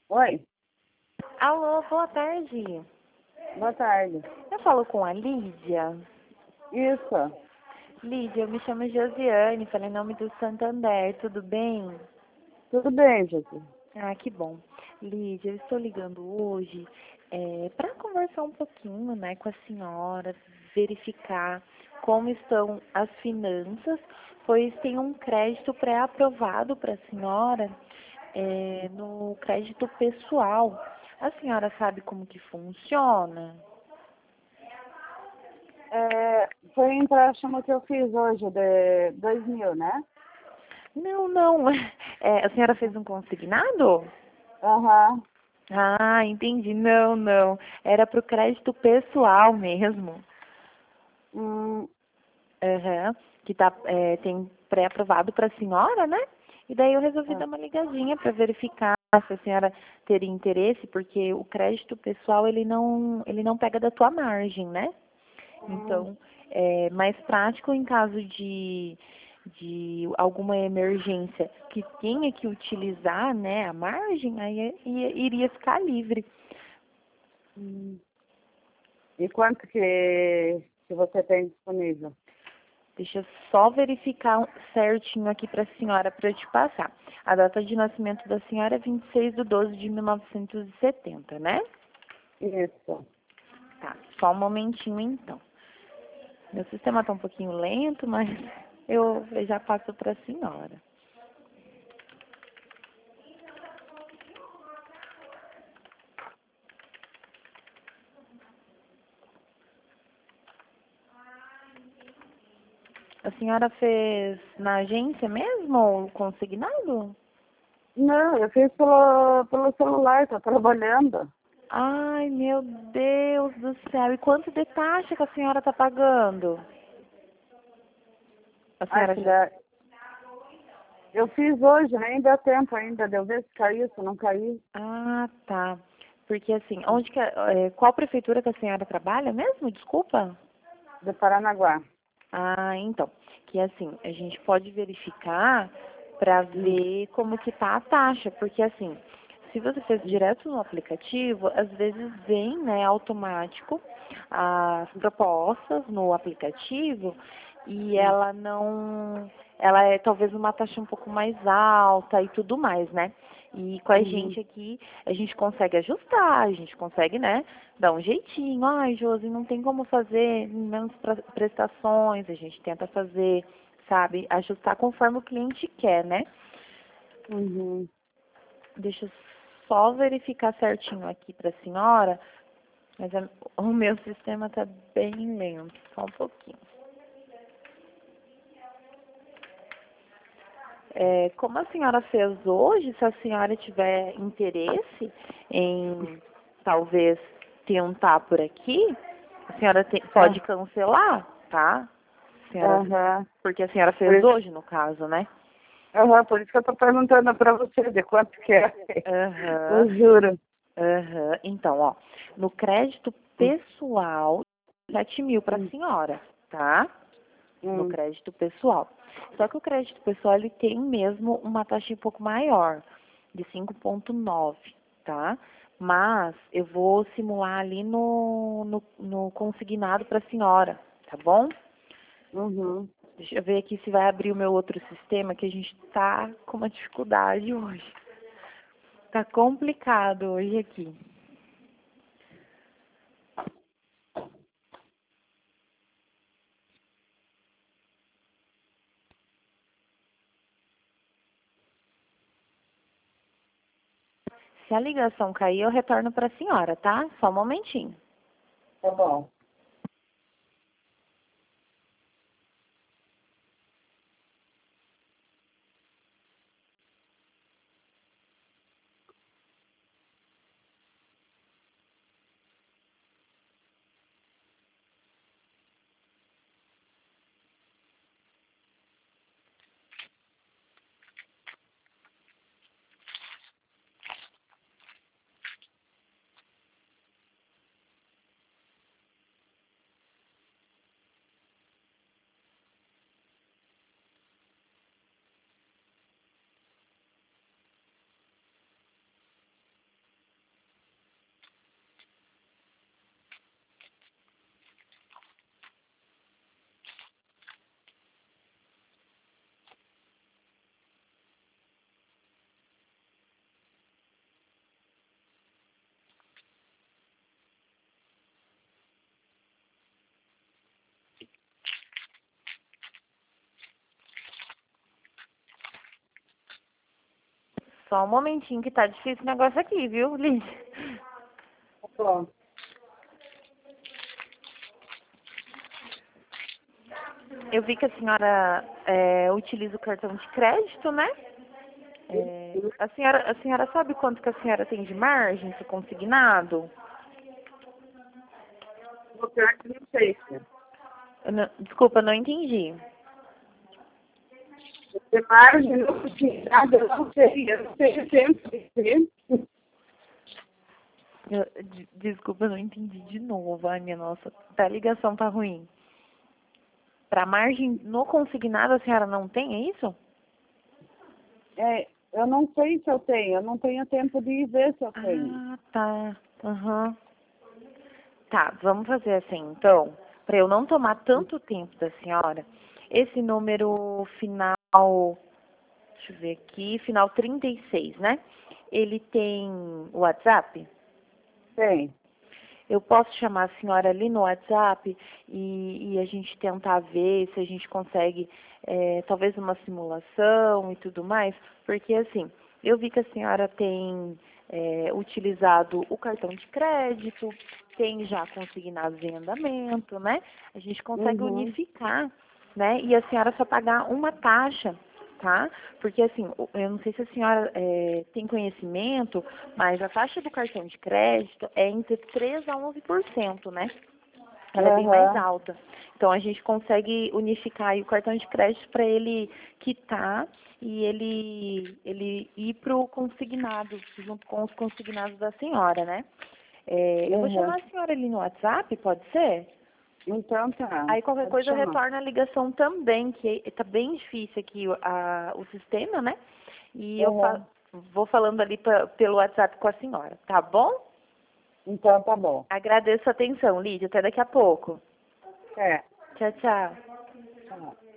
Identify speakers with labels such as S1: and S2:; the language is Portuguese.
S1: Oi,
S2: Alô, boa tarde.
S1: boa tarde.
S2: Eu falo com a Lídia.
S1: Isso,
S2: Lídia, eu me chamo Josiane, falei em nome do Santander, tudo bem?
S1: tudo bem, Jesus.
S2: Ah, que bom. Lídia, eu estou ligando hoje para conversar um pouquinho, né, com a senhora, verificar como estão as finanças, pois tem um crédito pré-aprovado para a senhora no crédito pessoal. A senhora sabe como que funciona?
S1: Foi um empréstimo que eu fiz hoje de 2.000, né?
S2: Não, não. A senhora fez um consignado?
S1: Aham.
S2: Ah, entendi. Não, não. Era para o crédito pessoal mesmo.
S1: Hum,
S2: Aham. Que tem pré-aprovado para a senhora, né? E daí eu resolvi
S1: é.
S2: dar uma ligadinha para verificar se a senhora teria interesse, porque o crédito pessoal ele não pega da tua margem, né?
S1: Hum,
S2: Então, é mais prático em caso de alguma emergência que tenha que utilizar, né, a margem, aí iria ficar livre.
S1: hum. E quanto que você tem disponível?
S2: Deixa eu só verificar certinho aqui para a senhora para eu te passar. A data de nascimento da senhora é 26/12/1970, né?
S1: Isso.
S2: Tá, só um momentinho então. Meu sistema tá um pouquinho lento, mas eu já passo para a senhora. A senhora fez na agência mesmo ou consignado?
S1: Não, eu fiz pelo celular, tô trabalhando.
S2: Ai, meu Deus do céu. E quanto de taxa que a senhora está pagando? A
S1: Ai,
S2: senhora já...
S1: filha, eu fiz hoje, ainda dá tempo ainda de eu ver se caiu, se não caiu.
S2: Ah, tá. Porque assim, qual prefeitura que a senhora trabalha mesmo? Desculpa.
S1: De Paranaguá.
S2: Ah, então. Que assim, a gente pode verificar para
S1: Hum,
S2: ver como que tá a taxa, porque assim, se você fez direto no aplicativo, às vezes vem, né, automático as propostas no aplicativo e
S1: hum,
S2: ela é talvez uma taxa um pouco mais alta e tudo mais, né? E com a
S1: uhum,
S2: gente aqui, a gente consegue ajustar, a gente consegue, né, dar um jeitinho. Ai, Josi, não tem como fazer menos prestações, a gente tenta fazer, sabe, ajustar conforme o cliente quer, né?
S1: uhum.
S2: Deixa eu só verificar certinho aqui para a senhora, mas o meu sistema está bem lento, só um pouquinho. Como a senhora fez hoje, se a senhora tiver interesse em talvez tentar por aqui, a senhora
S1: Ah,
S2: pode cancelar, tá? Senhora,
S1: aham.
S2: porque a senhora
S1: Por
S2: fez
S1: isso,
S2: hoje, no caso, né?
S1: por isso que eu tô perguntando pra você de quanto que é.
S2: Aham,
S1: Eu juro.
S2: aham. Então, ó, no crédito
S1: Hum,
S2: pessoal, 7.000 para a
S1: hum,
S2: senhora, tá? No
S1: hum,
S2: crédito pessoal. Só que o crédito pessoal, ele tem mesmo uma taxa um pouco maior, de 5,9, tá? Mas eu vou simular ali no consignado para a senhora, tá bom?
S1: uhum.
S2: Deixa eu ver aqui se vai abrir o meu outro sistema, que a gente tá com uma dificuldade hoje. Tá complicado hoje aqui. Se a ligação cair, eu retorno para a senhora, tá? Só um momentinho.
S1: Tá bom.
S2: Só um momentinho que tá difícil o negócio aqui, viu, Lídia?
S1: Tá bom.
S2: Eu vi que a senhora utiliza o cartão de crédito, né? A senhora sabe quanto que a senhora tem de margem se consignado?
S1: Vou pior que não sei, filha.
S2: Desculpa, não entendi.
S1: De margem, não tinha nada, eu não sei o tempo de ser.
S2: Desculpa, eu não entendi de novo. Ai, minha nossa, a ligação tá ruim. Para margem no consignado a senhora não tem, é isso?
S1: Eu não sei se eu tenho, eu não tenho tempo de ver se eu tenho.
S2: Ah, tá. Aham. Tá, vamos fazer assim, então, para eu não tomar tanto tempo da senhora, esse número final, deixa eu ver aqui, final 36, né? Ele tem WhatsApp?
S1: Tem.
S2: Eu posso chamar a senhora ali no WhatsApp e a gente tentar ver se a gente consegue, talvez uma simulação e tudo mais, porque assim, eu vi que a senhora tem utilizado o cartão de crédito, tem já consignados em andamento, né? A gente consegue unificar, né? E a senhora só pagar uma taxa, tá? Porque assim, eu não sei se a senhora tem conhecimento, mas a taxa do cartão de crédito é entre 3 a 11%, né? Ela é bem mais alta. Então a gente consegue unificar aí o cartão de crédito para ele quitar e ele ir para o consignado, junto com os consignados da senhora, né? Eu vou chamar a senhora ali no WhatsApp, pode ser?
S1: Então tá.
S2: Aí qualquer
S1: Pode
S2: coisa eu
S1: chamar.
S2: retorno a ligação também, que tá bem difícil aqui o sistema, né? E eu vou falando ali pelo WhatsApp com a senhora, tá bom?
S1: Então tá bom.
S2: Agradeço a atenção, Lídia. Até daqui a pouco.
S1: É.
S2: Tchau, tchau.
S1: Tá.